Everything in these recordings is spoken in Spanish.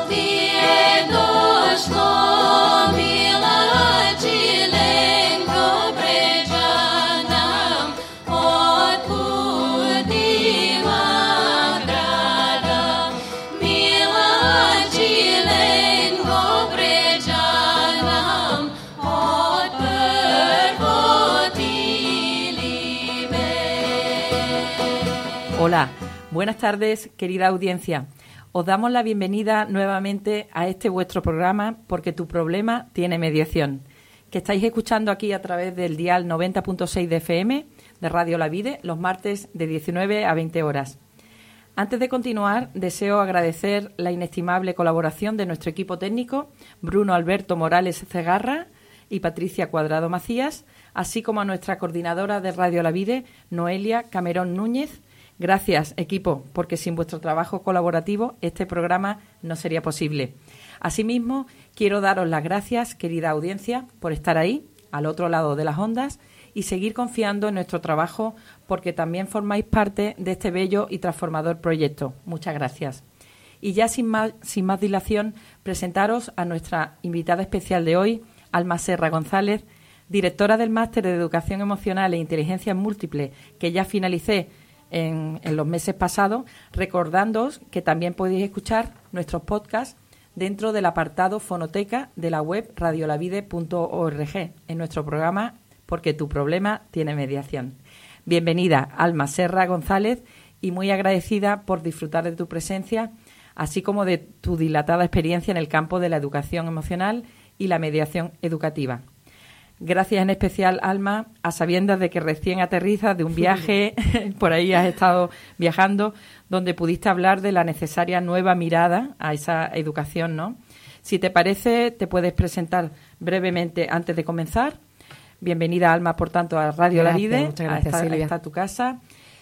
Hola, buenas tardes, querida audiencia. Os damos la bienvenida nuevamente a este vuestro programa Porque tu problema tiene mediación, que estáis escuchando aquí a través del dial 90.6 de FM de Radio La Vide los martes de 19 a 20 horas. Antes de continuar, deseo agradecer la inestimable colaboración de nuestro equipo técnico, Bruno Alberto Morales Cegarra y Patricia Cuadrado Macías, así como a nuestra coordinadora de Radio La Vide, Noelia Camerón Núñez. Gracias, equipo, porque sin vuestro trabajo colaborativo este programa no sería posible. Asimismo, quiero daros las gracias, querida audiencia, por estar ahí, al otro lado de las ondas, y seguir confiando en nuestro trabajo, porque también formáis parte de este bello y transformador proyecto. Muchas gracias. Y ya sin más dilación, presentaros a nuestra invitada especial de hoy, Alma Serra González, directora del Máster de Educación Emocional e Inteligencia Múltiple, que ya finalicé en los meses pasados, recordándoos que también podéis escuchar nuestros podcasts dentro del apartado Fonoteca de la web radiolavide.org en nuestro programa Porque tu problema tiene mediación. Bienvenida, Alma Serra González, y muy agradecida por disfrutar de tu presencia, así como de tu dilatada experiencia en el campo de la educación emocional y la mediación educativa. Gracias en especial, Alma, a sabiendas de que recién aterrizas de un viaje, por ahí has estado viajando, donde pudiste hablar de la necesaria nueva mirada a esa educación, ¿no? Si te parece, te puedes presentar brevemente antes de comenzar. Bienvenida, Alma, por tanto, a Radio La Vide, muchas gracias, Silvia. a tu casa.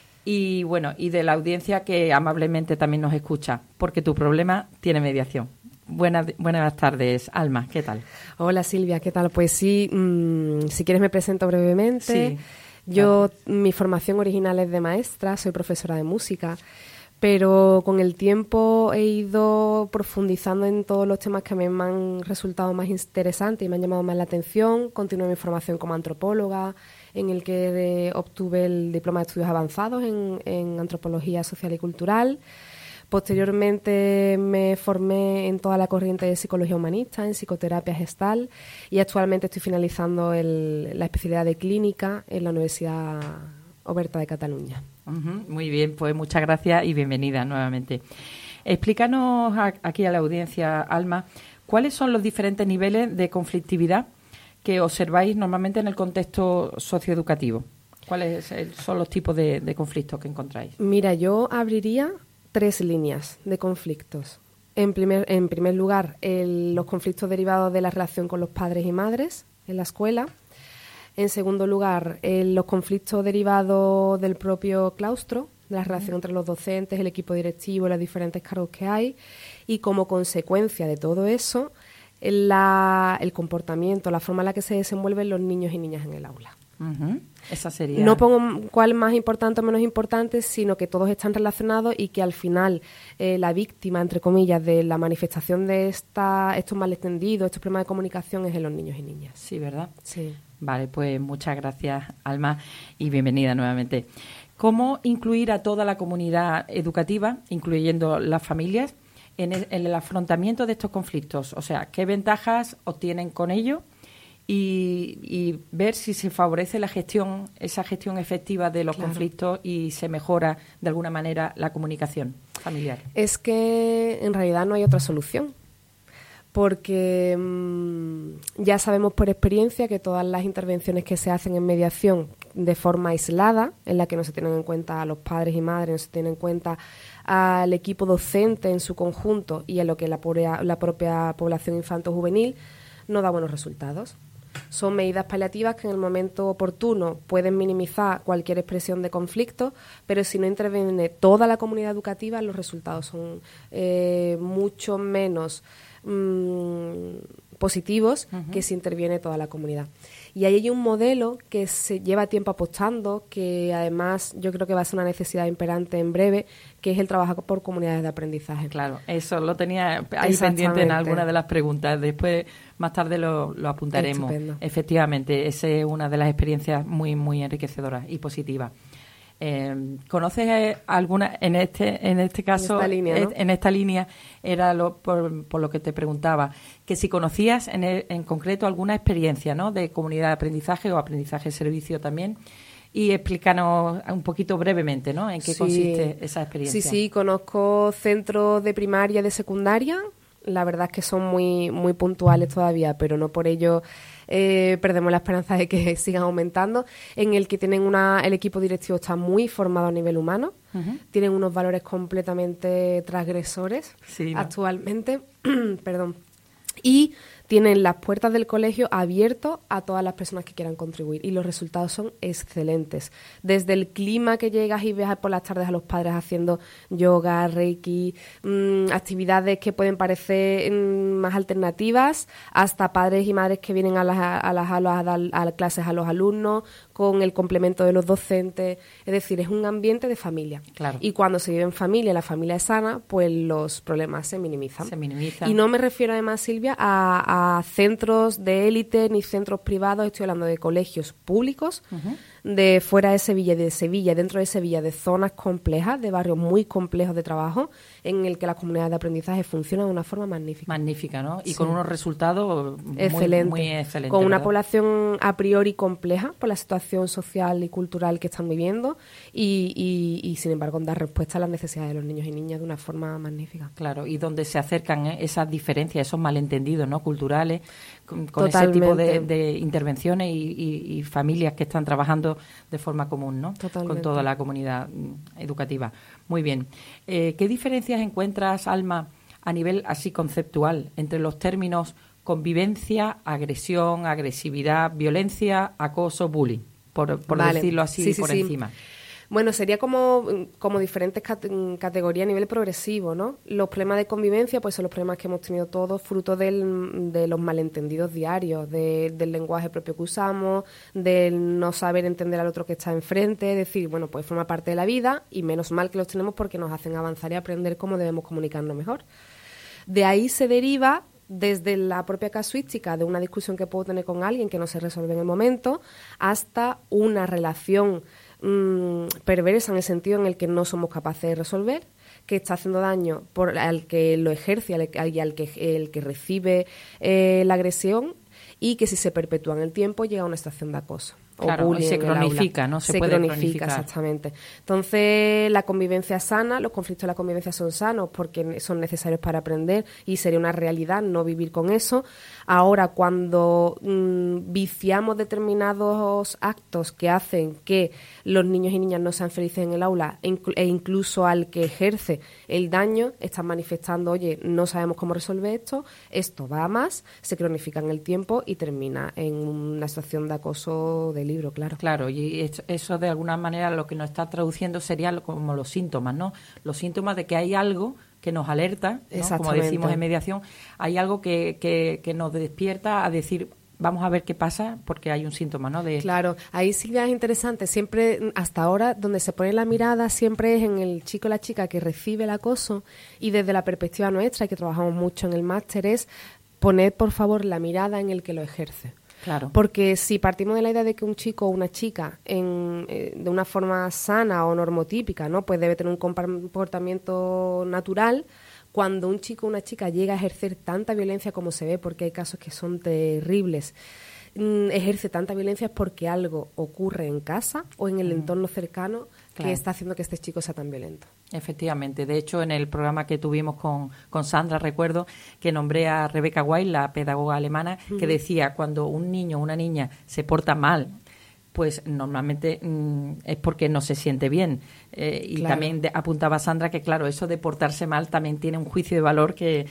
Y bueno, y de la audiencia que amablemente también nos escucha, porque tu problema tiene mediación. Buenas tardes, Alma, ¿qué tal? Hola, Silvia, ¿qué tal? Pues sí, si quieres me presento brevemente. Sí, Yo, mi formación original es de maestra, soy profesora de música, pero con el tiempo he ido profundizando en todos los temas que a mí me han resultado más interesantes y me han llamado más la atención. Continué mi formación como antropóloga, en el que obtuve el diploma de estudios avanzados en antropología social y cultural. Posteriormente me formé en toda la corriente de psicología humanista, en psicoterapia gestal, y actualmente estoy finalizando la especialidad de clínica en la Universidad Oberta de Cataluña. Muy bien, pues muchas gracias y bienvenida nuevamente. Explícanos aquí a la audiencia, Alma, ¿cuáles son los diferentes niveles de conflictividad que observáis normalmente en el contexto socioeducativo? ¿Cuáles son los tipos de conflictos que encontráis? Mira, yo abriría 3 líneas de conflictos. En primer lugar, los conflictos derivados de la relación con los padres y madres en la escuela. En segundo lugar, los conflictos derivados del propio claustro, de la relación entre los docentes, el equipo directivo, los diferentes cargos que hay. Y como consecuencia de todo eso, el comportamiento, la forma en la que se desenvuelven los niños y niñas en el aula. Esa sería... No pongo cuál más importante o menos importante, sino que todos están relacionados y que al final la víctima, entre comillas, de la manifestación de estos malentendidos, estos problemas de comunicación es en los niños y niñas. Sí, ¿verdad? Sí. Vale, pues muchas gracias, Alma, y bienvenida nuevamente. ¿Cómo incluir a toda la comunidad educativa, incluyendo las familias, en el afrontamiento de estos conflictos? O sea, ¿qué ventajas obtienen con ello? Y ver si se favorece esa gestión efectiva de los conflictos y se mejora de alguna manera la comunicación familiar. Es que en realidad no hay otra solución, porque ya sabemos por experiencia que todas las intervenciones que se hacen en mediación de forma aislada, en la que no se tienen en cuenta a los padres y madres, no se tienen en cuenta al equipo docente en su conjunto y a lo que es la propia población infanto-juvenil, no da buenos resultados. Son medidas paliativas que en el momento oportuno pueden minimizar cualquier expresión de conflicto, pero si no interviene toda la comunidad educativa, los resultados son mucho menos positivos que se interviene toda la comunidad. Y ahí hay un modelo que se lleva tiempo apostando, que además yo creo que va a ser una necesidad imperante en breve, que es el trabajo por comunidades de aprendizaje. Claro, eso lo tenía ahí pendiente en alguna de las preguntas. Después, más tarde lo apuntaremos. Estupendo. Efectivamente, esa es una de las experiencias muy, muy enriquecedoras y positivas. ¿Conoces alguna en este caso, en esta línea era por lo que te preguntaba, que si conocías en concreto alguna experiencia, ¿no?, de comunidad de aprendizaje o aprendizaje servicio también, y explícanos un poquito brevemente, ¿no?, en qué consiste esa experiencia? Sí, conozco centros de primaria y de secundaria. La verdad es que son muy, muy puntuales todavía, pero no por ello perdemos la esperanza de que sigan aumentando, en el que tienen el equipo directivo está muy formado a nivel humano, tienen unos valores completamente transgresores actualmente, perdón, y tienen las puertas del colegio abiertas a todas las personas que quieran contribuir y los resultados son excelentes. Desde el clima que llegas y ves por las tardes a los padres haciendo yoga, reiki, actividades que pueden parecer más alternativas, hasta padres y madres que vienen a las clases a los alumnos con el complemento de los docentes. Es decir, es un ambiente de familia. Claro. Y cuando se vive en familia, la familia es sana, pues los problemas se minimizan. Se minimizan. Y no me refiero además, Silvia, a centros de élite ni centros privados, estoy hablando de colegios públicos de fuera de Sevilla, dentro de Sevilla, de zonas complejas, de barrios muy complejos de trabajo, en el que las comunidades de aprendizaje funcionan de una forma magnífica. Magnífica, ¿no? Y con unos resultados muy excelentes. Con una ¿verdad? población a priori compleja por la situación social y cultural que están viviendo y sin embargo, dar respuesta a las necesidades de los niños y niñas de una forma magnífica. Claro, y donde se acercan esas diferencias, esos malentendidos, ¿no?, culturales, con ese tipo de intervenciones y familias que están trabajando de forma común, ¿no? Totalmente. Con toda la comunidad educativa. Muy bien. ¿Qué diferencias encuentras, Alma, a nivel así conceptual entre los términos convivencia, agresión, agresividad, violencia, acoso, bullying? Por decirlo así por encima. Bueno, sería como diferentes categorías a nivel progresivo, ¿no? Los problemas de convivencia, pues son los problemas que hemos tenido todos, fruto de los malentendidos diarios, del lenguaje propio que usamos, del no saber entender al otro que está enfrente, es decir, bueno, pues forma parte de la vida y menos mal que los tenemos porque nos hacen avanzar y aprender cómo debemos comunicarnos mejor. De ahí se deriva desde la propia casuística de una discusión que puedo tener con alguien que no se resuelve en el momento, hasta una relación perversa en el sentido en el que no somos capaces de resolver, que está haciendo daño al que lo ejerce y al que recibe la agresión, y que si se perpetúa en el tiempo llega a una situación de acoso. Claro, y se cronifica, ¿no? Se puede cronificar. Exactamente. Entonces, la convivencia sana, los conflictos de la convivencia son sanos porque son necesarios para aprender y sería una realidad no vivir con eso. Ahora, cuando viciamos determinados actos que hacen que los niños y niñas no sean felices en el aula e incluso al que ejerce el daño, están manifestando, oye, no sabemos cómo resolver esto va a más, se cronifica en el tiempo y termina en una situación de acoso de libro, claro. Claro, y eso de alguna manera lo que nos está traduciendo sería como los síntomas, ¿no? Los síntomas de que hay algo que nos alerta, ¿no? Como decimos en mediación, hay algo que nos despierta a decir, vamos a ver qué pasa, porque hay un síntoma, ¿no? Claro, ahí sí es interesante, siempre, hasta ahora, donde se pone la mirada siempre es en el chico o la chica que recibe el acoso, y desde la perspectiva nuestra, y que trabajamos mucho en el máster, es poner, por favor, la mirada en el que lo ejerce. Claro. Porque si partimos de la idea de que un chico o una chica de una forma sana o normotípica, ¿no?, pues debe tener un comportamiento natural, cuando un chico o una chica llega a ejercer tanta violencia como se ve, porque hay casos que son terribles, ejerce tanta violencia es porque algo ocurre en casa o en el entorno cercano que está haciendo que este chico sea tan violento. Efectivamente. De hecho, en el programa que tuvimos con Sandra, recuerdo que nombré a Rebecca White, la pedagoga alemana, que decía, cuando un niño o una niña se porta mal, pues normalmente es porque no se siente bien. Y también apuntaba Sandra que, claro, eso de portarse mal también tiene un juicio de valor que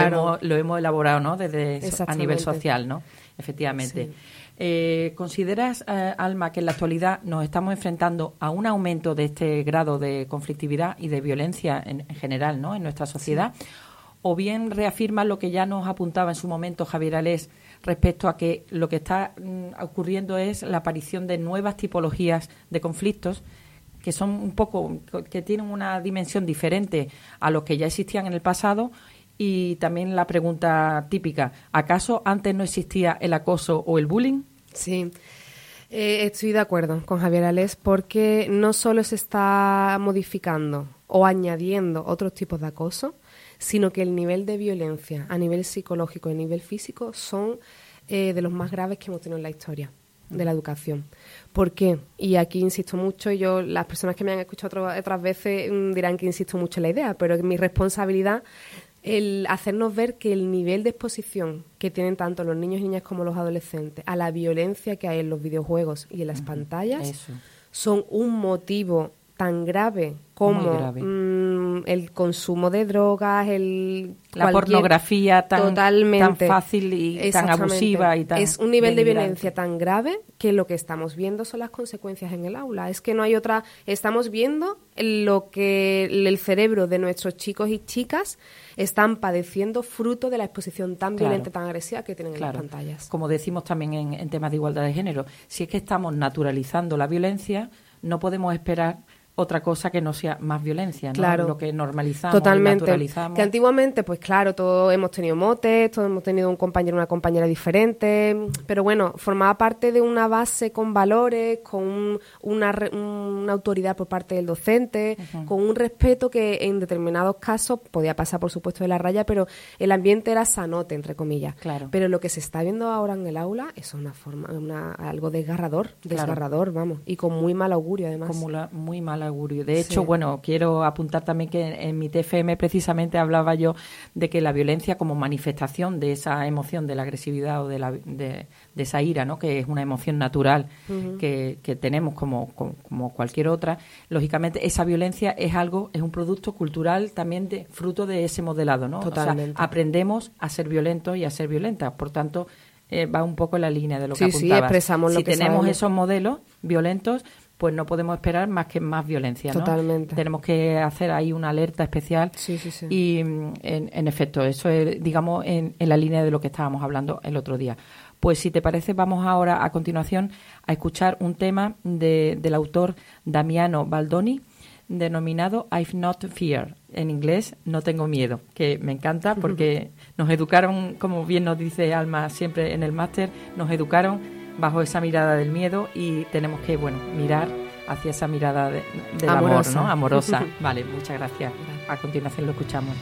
lo hemos elaborado, ¿no?, desde a nivel social, ¿no? Efectivamente. Sí. ¿Consideras, Alma, que en la actualidad nos estamos enfrentando a un aumento de este grado de conflictividad y de violencia en general, ¿no?, en nuestra sociedad? Sí. o bien reafirma lo que ya nos apuntaba en su momento Javier Alés respecto a que lo que está ocurriendo es la aparición de nuevas tipologías de conflictos que son un poco, que tienen una dimensión diferente a los que ya existían en el pasado. Y también la pregunta típica, ¿acaso antes no existía el acoso o el bullying? Sí, estoy de acuerdo con Javier Alés porque no solo se está modificando o añadiendo otros tipos de acoso, sino que el nivel de violencia a nivel psicológico y a nivel físico son de los más graves que hemos tenido en la historia de la educación. ¿Por qué? Y aquí insisto mucho, las personas que me han escuchado otras veces dirán que insisto mucho en la idea, pero es mi responsabilidad el hacernos ver que el nivel de exposición que tienen tanto los niños y niñas como los adolescentes a la violencia que hay en los videojuegos y en las pantallas son un motivo tan grave como el consumo de drogas, la pornografía tan fácil y tan abusiva. Es un nivel de violencia tan grave que lo que estamos viendo son las consecuencias en el aula. Es que no hay otra... Estamos viendo lo que el cerebro de nuestros chicos y chicas están padeciendo fruto de la exposición tan violenta, tan agresiva que tienen en las pantallas. Como decimos también en temas de igualdad de género, si es que estamos naturalizando la violencia, no podemos esperar otra cosa que no sea más violencia, ¿no? Claro. Lo que normalizamos, totalmente. naturalizamos. Que antiguamente, pues claro, todos hemos tenido motes, todos hemos tenido un compañero, una compañera diferente, pero bueno, formaba parte de una base con valores, con una autoridad por parte del docente, con un respeto que en determinados casos podía pasar, por supuesto, de la raya, pero el ambiente era sanote, entre comillas. Claro. Pero lo que se está viendo ahora en el aula es algo desgarrador, vamos, y con muy mal augurio, además. Muy mal augurio. De hecho, bueno, quiero apuntar también que en mi TFM precisamente hablaba yo de que la violencia como manifestación de esa emoción, de la agresividad o de esa ira, ¿no? Que es una emoción natural que tenemos como cualquier otra, lógicamente esa violencia es un producto cultural también fruto de ese modelado, ¿no? Totalmente. O sea, aprendemos a ser violentos y a ser violentas, por tanto va un poco en la línea de lo que apuntabas. Sí, expresamos lo que tenemos sabemos. Esos modelos violentos, pues no podemos esperar más que más violencia, ¿no? Totalmente. Tenemos que hacer ahí una alerta especial. Sí. Y, en efecto, eso es, digamos, en la línea de lo que estábamos hablando el otro día. Pues si te parece, vamos ahora a continuación a escuchar un tema del autor Damiano Baldoni, denominado I've Not Fear, en inglés No Tengo Miedo, que me encanta porque nos educaron, como bien nos dice Alma siempre en el máster, nos educaron bajo esa mirada del miedo y tenemos que, mirar hacia esa mirada del amorosa. Amor, ¿no? Amorosa. Vale, muchas gracias. A continuación lo escuchamos.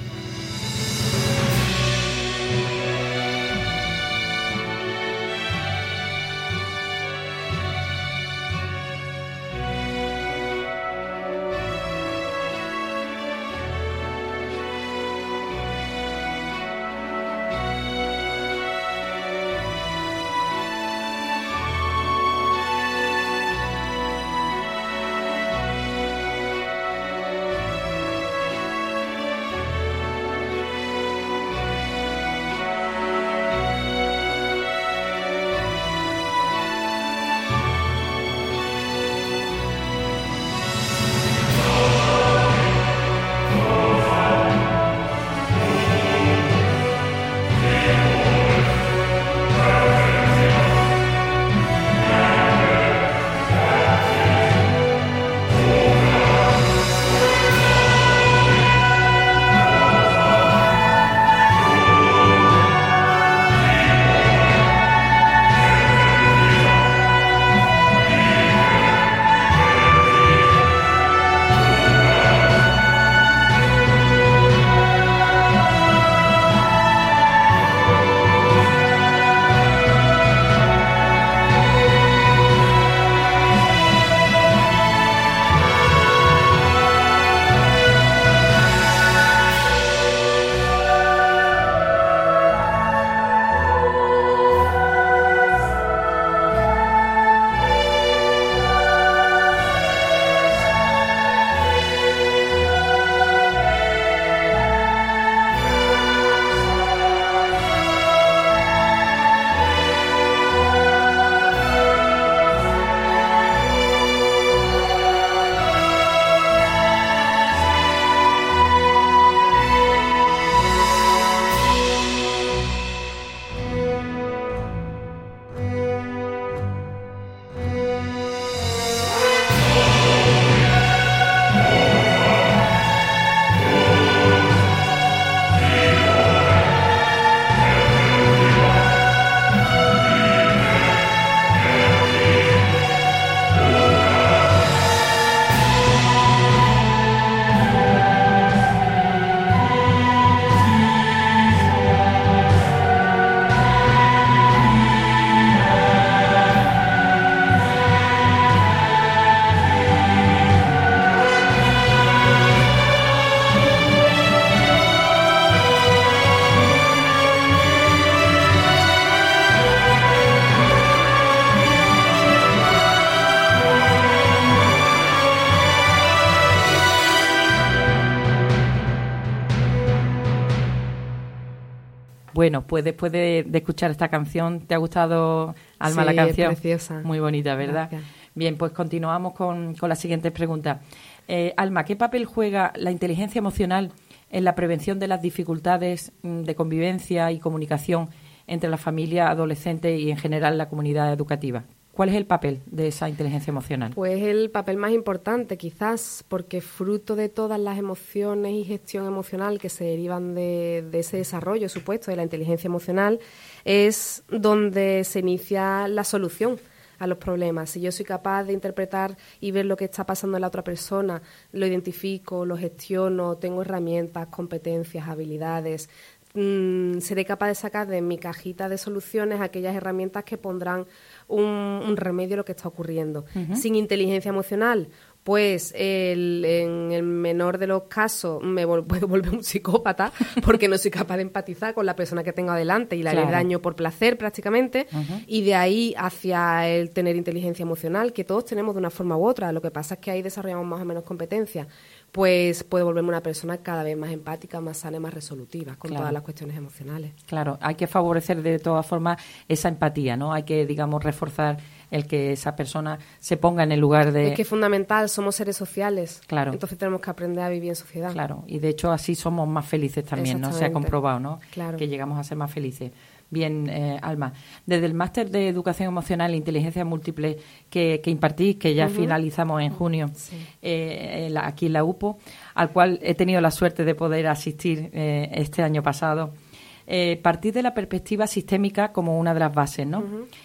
Bueno, pues después de escuchar esta canción, ¿te ha gustado, Alma, la canción? Es preciosa. Muy bonita, ¿verdad? Gracias. Bien, pues continuamos con las siguientes preguntas. Alma, ¿qué papel juega la inteligencia emocional en la prevención de las dificultades de convivencia y comunicación entre la familia, adolescentes y en general la comunidad educativa? ¿Cuál es el papel de esa inteligencia emocional? Pues el papel más importante, quizás, porque fruto de todas las emociones y gestión emocional que se derivan de ese desarrollo supuesto de la inteligencia emocional, es donde se inicia la solución a los problemas. Si yo soy capaz de interpretar y ver lo que está pasando en la otra persona, lo identifico, lo gestiono, tengo herramientas, competencias, habilidades, seré capaz de sacar de mi cajita de soluciones aquellas herramientas que pondrán un remedio a lo que está ocurriendo. Uh-huh. Sin inteligencia emocional, pues en el menor de los casos me puedo volver un psicópata porque no soy capaz de empatizar con la persona que tengo adelante y le haré daño por placer prácticamente. Uh-huh. Y de ahí hacia el tener inteligencia emocional, que todos tenemos de una forma u otra. Lo que pasa es que ahí desarrollamos más o menos competencias. Pues puedo volverme una persona cada vez más empática, más sana y más resolutiva con todas las cuestiones emocionales. Claro, hay que favorecer de todas formas esa empatía, ¿no? Hay que, digamos, reforzar el que esa persona se ponga en el lugar de... Es que es fundamental, somos seres sociales. Claro. Entonces tenemos que aprender a vivir en sociedad. Claro, y de hecho así somos más felices también, ¿no? Se ha comprobado, ¿no? Claro. Que llegamos a ser más felices. Bien, Alma, desde el máster de Educación Emocional e Inteligencia Múltiple que impartís, que ya finalizamos en junio, aquí en la UPO, al cual he tenido la suerte de poder asistir este año pasado, partís de la perspectiva sistémica como una de las bases, ¿no?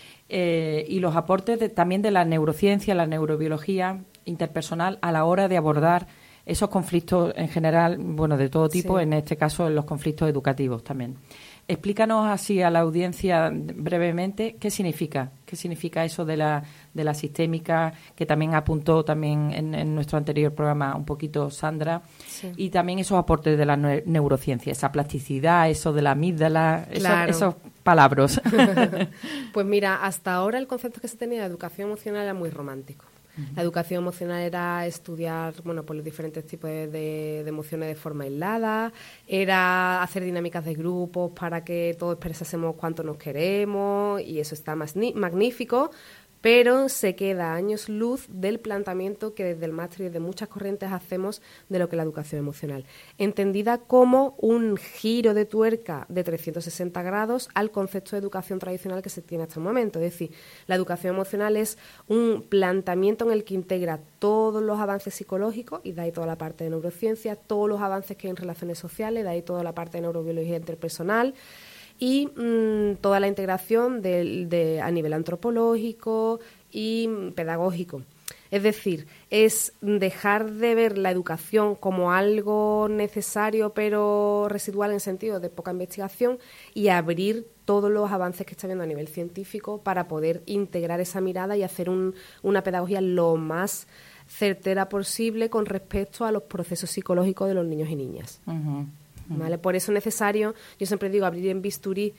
Y los aportes también de la neurociencia, la neurobiología interpersonal a la hora de abordar esos conflictos en general, bueno, de todo tipo, en este caso en los conflictos educativos también. Explícanos así a la audiencia brevemente qué significa eso de la sistémica, que también apuntó también en nuestro anterior programa un poquito Sandra, y también esos aportes de la neurociencia, esa plasticidad, eso de la amígdala, esos palabras. Pues mira, hasta ahora el concepto que se tenía de educación emocional era muy romántico. La educación emocional era estudiar, pues los diferentes tipos de emociones de forma aislada, era hacer dinámicas de grupos para que todos expresásemos cuánto nos queremos, y eso está magnífico, pero se queda años luz del planteamiento que desde el máster y desde muchas corrientes hacemos de lo que es la educación emocional, entendida como un giro de tuerca de 360 grados al concepto de educación tradicional que se tiene hasta el momento. Es decir, la educación emocional es un planteamiento en el que integra todos los avances psicológicos, y de ahí toda la parte de neurociencia, todos los avances que hay en relaciones sociales, de ahí toda la parte de neurobiología interpersonal, y toda la integración a nivel antropológico y pedagógico. Es decir, es dejar de ver la educación como algo necesario pero residual en sentido de poca investigación y abrir todos los avances que está viendo a nivel científico para poder integrar esa mirada y hacer una pedagogía lo más certera posible con respecto a los procesos psicológicos de los niños y niñas. Uh-huh. ¿Vale? Por eso es necesario, yo siempre digo, abrir en bisturí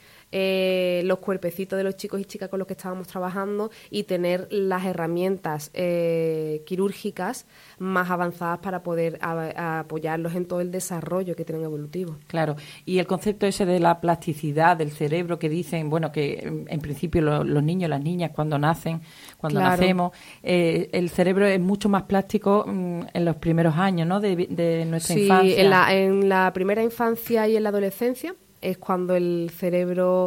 los cuerpecitos de los chicos y chicas con los que estábamos trabajando y tener las herramientas quirúrgicas más avanzadas para poder apoyarlos en todo el desarrollo que tienen evolutivo. Claro, y el concepto ese de la plasticidad del cerebro que dicen, bueno, que en principio los niños y las niñas cuando nacemos, el cerebro es mucho más plástico en los primeros años, ¿no?, de nuestra infancia. Sí, en la primera infancia y en la adolescencia es cuando el cerebro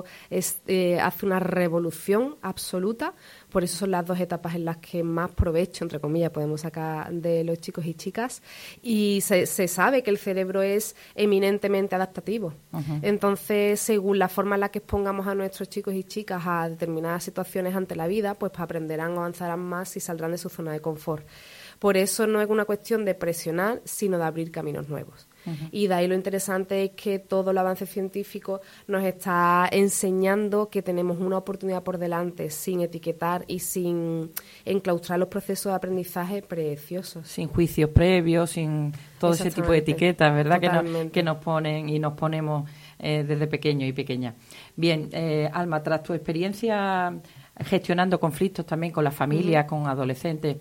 hace una revolución absoluta. Por eso son las dos etapas en las que más provecho, entre comillas, podemos sacar de los chicos y chicas. Y se sabe que el cerebro es eminentemente adaptativo. Uh-huh. Entonces, según la forma en la que expongamos a nuestros chicos y chicas a determinadas situaciones ante la vida, pues aprenderán, avanzarán más y saldrán de su zona de confort. Por eso no es una cuestión de presionar, sino de abrir caminos nuevos. Uh-huh. Y de ahí lo interesante es que todo el avance científico nos está enseñando que tenemos una oportunidad por delante sin etiquetar y sin enclaustrar los procesos de aprendizaje preciosos. Sin juicios previos, sin todo ese tipo de etiquetas, ¿verdad? Que nos ponen y nos ponemos desde pequeños y pequeñas. Bien, Alma, tras tu experiencia gestionando conflictos también con las familias, uh-huh, con adolescentes,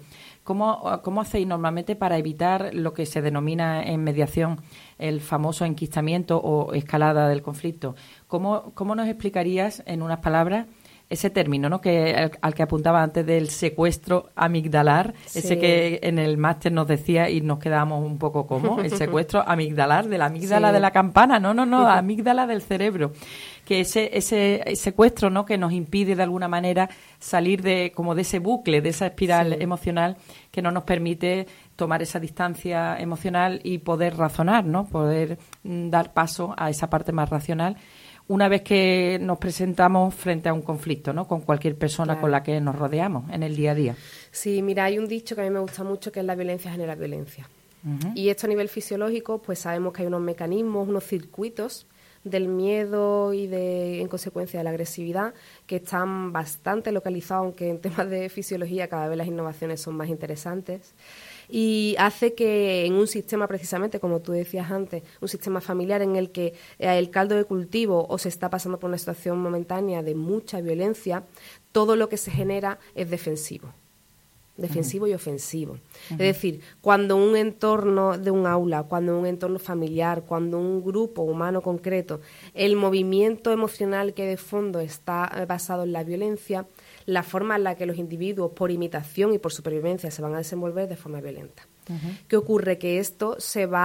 ¿Cómo hacéis normalmente para evitar lo que se denomina en mediación el famoso enquistamiento o escalada del conflicto? ¿Cómo nos explicarías en unas palabras ese término, ¿no?, que al que apuntaba antes del secuestro amigdalar, sí, ese que en el máster nos decía y nos quedábamos un poco como el secuestro amigdalar, de la amígdala, sí, de la campana, no, la amígdala del cerebro, que ese secuestro, ¿no?, que nos impide de alguna manera salir de ese bucle, de esa espiral, sí, emocional, que no nos permite tomar esa distancia emocional y poder razonar, ¿no?, poder dar paso a esa parte más racional una vez que nos presentamos frente a un conflicto, ¿no?, con cualquier persona, claro, con la que nos rodeamos en el día a día. Sí, mira, hay un dicho que a mí me gusta mucho, que es la violencia genera violencia. Y esto a nivel fisiológico, pues sabemos que hay unos mecanismos, unos circuitos del miedo y en consecuencia de la agresividad, que están bastante localizados, aunque en temas de fisiología cada vez las innovaciones son más interesantes. Y hace que en un sistema, precisamente, como tú decías antes, un sistema familiar en el que el caldo de cultivo o se está pasando por una situación momentánea de mucha violencia, todo lo que se genera es defensivo y ofensivo. Es decir, cuando un entorno de un aula, cuando un entorno familiar, cuando un grupo humano concreto, el movimiento emocional que de fondo está basado en la violencia, la forma en la que los individuos, por imitación y por supervivencia, se van a desenvolver de forma violenta. ¿Qué ocurre? Que esto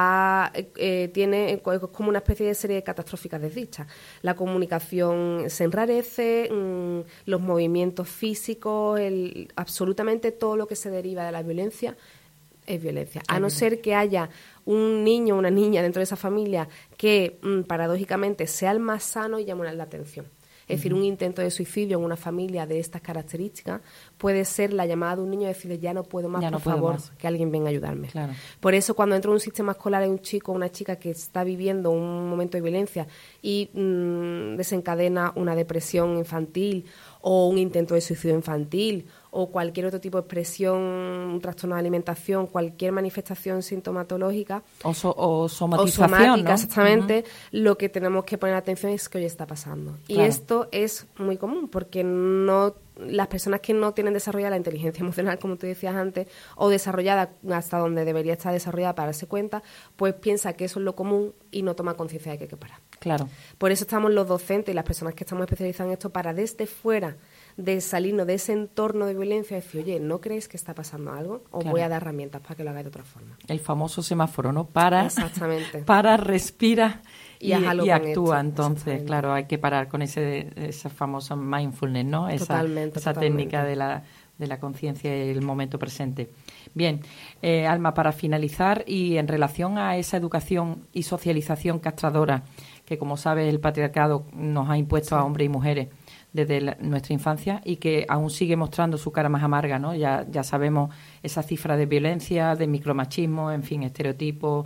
tiene como una especie de serie de catastróficas desdichas. La comunicación se enrarece, los movimientos físicos, absolutamente todo lo que se deriva de la violencia es violencia. A no ser que haya un niño o una niña dentro de esa familia que, paradójicamente, sea el más sano y llame la atención. Es decir, un intento de suicidio en una familia de estas características puede ser la llamada de un niño y decirle, ya no puedo más, por favor, que alguien venga a ayudarme. Claro. Por eso, cuando entra en un sistema escolar hay un chico o una chica que está viviendo un momento de violencia y desencadena una depresión infantil o un intento de suicidio infantil o cualquier otro tipo de expresión, un trastorno de alimentación, cualquier manifestación sintomatológica o somatización, ¿no? Exactamente, lo que tenemos que poner atención es que hoy está pasando. Claro. Y esto es muy común porque las personas que no tienen desarrollada la inteligencia emocional, como tú decías antes, o desarrollada hasta donde debería estar desarrollada para darse cuenta, pues piensa que eso es lo común y no toma conciencia de que hay que parar. Claro. Por eso estamos los docentes y las personas que estamos especializadas en esto para desde fuera de salirnos de ese entorno de violencia y decir, oye, ¿no crees que está pasando algo? O voy a dar herramientas para que lo hagáis de otra forma. El famoso semáforo, ¿no? Para, exactamente, para, respira y actúa. Entonces, claro, hay que parar con esa famosa mindfulness, ¿no? Esa técnica de la conciencia y el momento presente. Bien, Alma, para finalizar y en relación a esa educación y socialización castradora que, como sabes, el patriarcado nos ha impuesto a hombres y mujeres desde nuestra infancia y que aún sigue mostrando su cara más amarga, ¿no? Ya sabemos esa cifra de violencia, de micromachismo, en fin, estereotipos,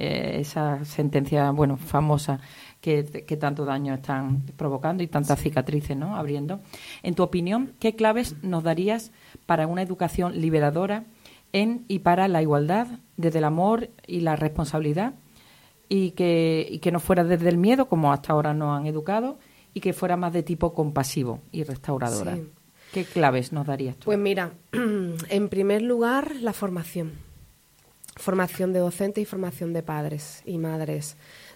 esa sentencia, famosa que tanto daño están provocando y tantas cicatrices, ¿no?, abriendo. En tu opinión, ¿qué claves nos darías para una educación liberadora en y para la igualdad, desde el amor y la responsabilidad, y que no fuera desde el miedo, como hasta ahora nos han educado, y que fuera más de tipo compasivo y restauradora? Sí. ¿Qué claves nos darías tú? Pues mira, en primer lugar, la formación. Formación de docentes y formación de padres y madres.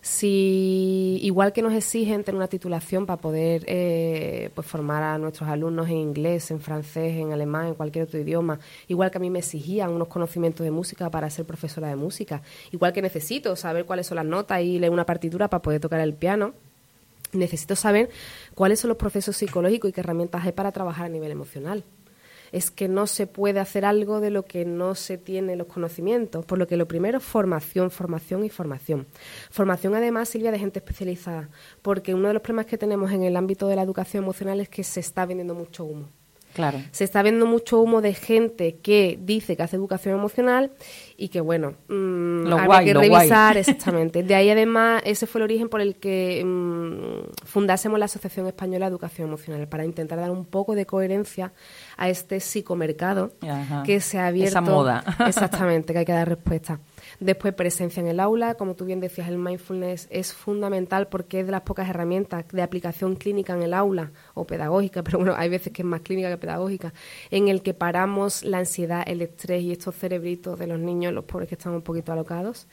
Si igual que nos exigen tener una titulación para poder pues formar a nuestros alumnos en inglés, en francés, en alemán, en cualquier otro idioma, igual que a mí me exigían unos conocimientos de música para ser profesora de música, igual que necesito saber cuáles son las notas y leer una partitura para poder tocar el piano, necesito saber cuáles son los procesos psicológicos y qué herramientas hay para trabajar a nivel emocional. Es que no se puede hacer algo de lo que no se tiene los conocimientos, por lo que lo primero es formación, formación y formación. Formación, además, Silvia, de gente especializada, porque uno de los problemas que tenemos en el ámbito de la educación emocional es que se está vendiendo mucho humo. Claro. Se está viendo mucho humo de gente que dice que hace educación emocional y que, habría que revisar exactamente. De ahí, además, ese fue el origen por el que fundásemos la Asociación Española de Educación Emocional, para intentar dar un poco de coherencia a este psicomercado que se ha abierto. Esa moda. Exactamente, que hay que dar respuesta. Después, presencia en el aula. Como tú bien decías, el mindfulness es fundamental porque es de las pocas herramientas de aplicación clínica en el aula, o pedagógica, pero bueno, hay veces que es más clínica que pedagógica, en el que paramos la ansiedad, el estrés y estos cerebritos de los niños, los pobres que están un poquito alocados.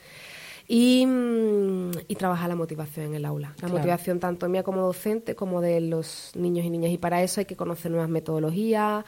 Y trabajar la motivación en el aula. La motivación tanto mía como docente como de los niños y niñas. Y para eso hay que conocer nuevas metodologías.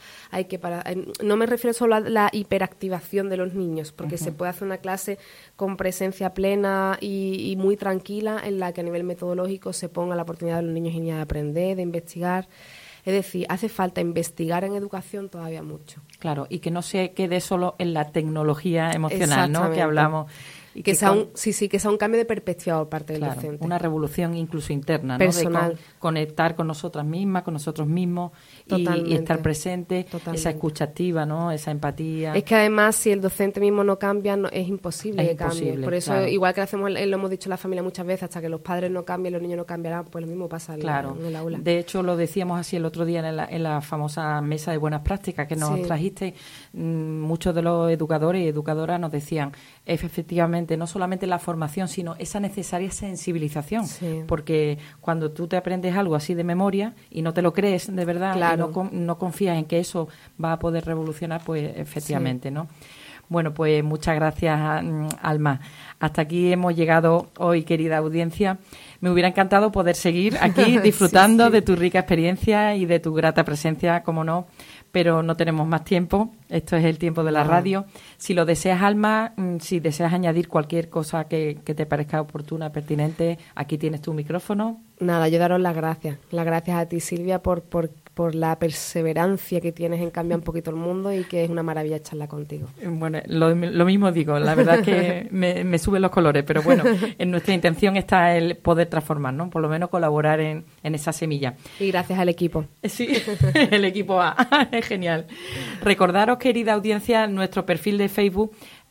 No me refiero solo a la hiperactivación de los niños, porque se puede hacer una clase con presencia plena y muy tranquila en la que a nivel metodológico se ponga la oportunidad de los niños y niñas de aprender, de investigar. Es decir, hace falta investigar en educación todavía mucho. Claro, y que no se quede solo en la tecnología emocional, ¿no?, que hablamos. Y que sea un cambio de perspectiva por parte del docente. Una revolución incluso interna, ¿no? Personal. De conectar con nosotras mismas, con nosotros mismos y estar presente, esa escucha activa, ¿no? Esa empatía. Es que además si el docente mismo no cambia, es imposible que cambie. Por eso, igual que lo hemos dicho en la familia muchas veces, hasta que los padres no cambien, los niños no cambiarán, pues lo mismo pasa en el aula. De hecho, lo decíamos así el otro día en la famosa mesa de buenas prácticas que nos trajiste. Muchos de los educadores y educadoras nos decían, efectivamente, no solamente la formación, sino esa necesaria sensibilización, porque cuando tú te aprendes algo así de memoria y no te lo crees de verdad, y no confías en que eso va a poder revolucionar, pues efectivamente, ¿no? Bueno, pues muchas gracias, Alma. Hasta aquí hemos llegado hoy, querida audiencia. Me hubiera encantado poder seguir aquí disfrutando de tu rica experiencia y de tu grata presencia, como no, pero no tenemos más tiempo. Esto es el tiempo de la radio. Si lo deseas, Alma, si deseas añadir cualquier cosa que te parezca oportuna, pertinente, aquí tienes tu micrófono. Nada, yo daros las gracias. Las gracias a ti, Silvia, por la perseverancia que tienes en cambiar un poquito el mundo y que es una maravilla charlar contigo. Bueno, lo mismo digo. La verdad es que me suben los colores, pero bueno, en nuestra intención está el poder transformar, ¿no? Por lo menos colaborar en esa semilla. Y gracias al equipo. Sí, el equipo A. Es genial. Recordaros, querida audiencia, nuestro perfil de Facebook,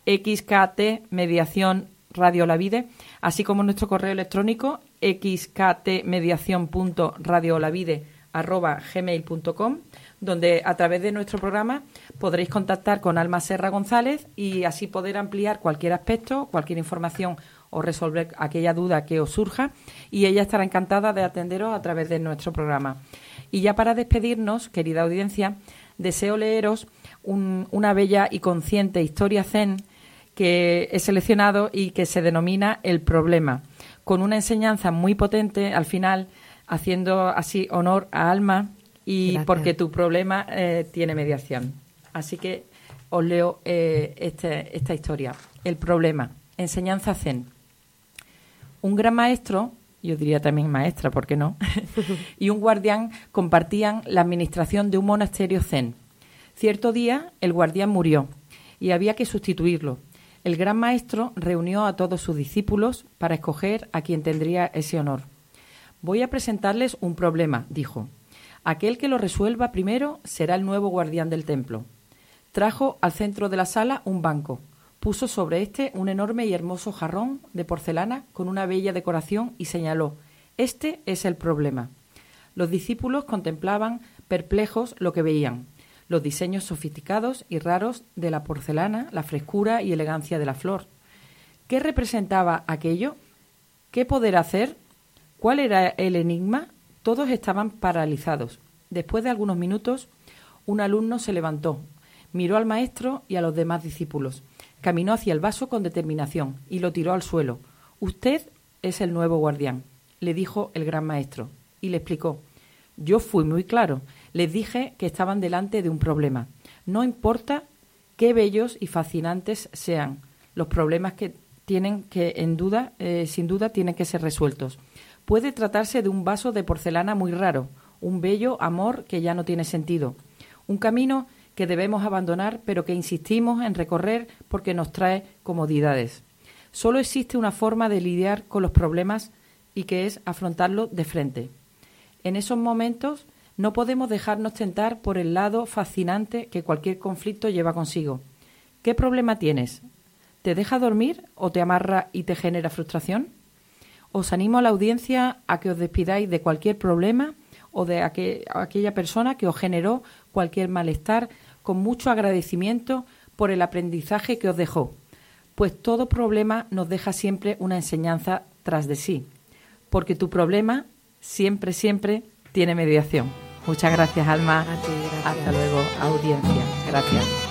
XKT Mediación Radio La Vide, así como nuestro correo electrónico, xktmediacion.radiolavide@gmail.com, donde a través de nuestro programa podréis contactar con Alma Serra González y así poder ampliar cualquier aspecto, cualquier información o resolver aquella duda que os surja, y ella estará encantada de atenderos a través de nuestro programa. Y ya para despedirnos, querida audiencia, deseo leeros una bella y consciente historia zen que he seleccionado y que se denomina El Problema, con una enseñanza muy potente al final, haciendo así honor a Alma y gracias. Porque tu problema tiene mediación. Así que os leo esta historia. El Problema, enseñanza zen. Un gran maestro, yo diría también maestra, ¿por qué no? Y un guardián compartían la administración de un monasterio zen. Cierto día el guardián murió y había que sustituirlo. El gran maestro reunió a todos sus discípulos para escoger a quien tendría ese honor. Voy a presentarles un problema, dijo. Aquel que lo resuelva primero será el nuevo guardián del templo. Trajo al centro de la sala un banco. Puso sobre este un enorme y hermoso jarrón de porcelana con una bella decoración y señaló: este es el problema. Los discípulos contemplaban perplejos lo que veían: los diseños sofisticados y raros de la porcelana, la frescura y elegancia de la flor. ¿Qué representaba aquello? ¿Qué poder hacer? ¿Cuál era el enigma? Todos estaban paralizados. Después de algunos minutos, un alumno se levantó, miró al maestro y a los demás discípulos. Caminó hacia el vaso con determinación y lo tiró al suelo. Usted es el nuevo guardián, le dijo el gran maestro, y le explicó. Yo fui muy claro. Les dije que estaban delante de un problema. No importa qué bellos y fascinantes sean los problemas que tienen que, sin duda, tienen que ser resueltos. Puede tratarse de un vaso de porcelana muy raro, un bello amor que ya no tiene sentido, un camino que debemos abandonar pero que insistimos en recorrer porque nos trae comodidades. Solo existe una forma de lidiar con los problemas y que es afrontarlos de frente. En esos momentos no podemos dejarnos tentar por el lado fascinante que cualquier conflicto lleva consigo. ¿Qué problema tienes? ¿Te deja dormir o te amarra y te genera frustración? Os animo a la audiencia a que os despidáis de cualquier problema o de aquella persona que os generó cualquier malestar con mucho agradecimiento por el aprendizaje que os dejó. pues todo problema nos deja siempre una enseñanza tras de sí, porque tu problema siempre, siempre tiene mediación. Muchas gracias, Alma. A ti, gracias. Hasta luego, audiencia. Gracias.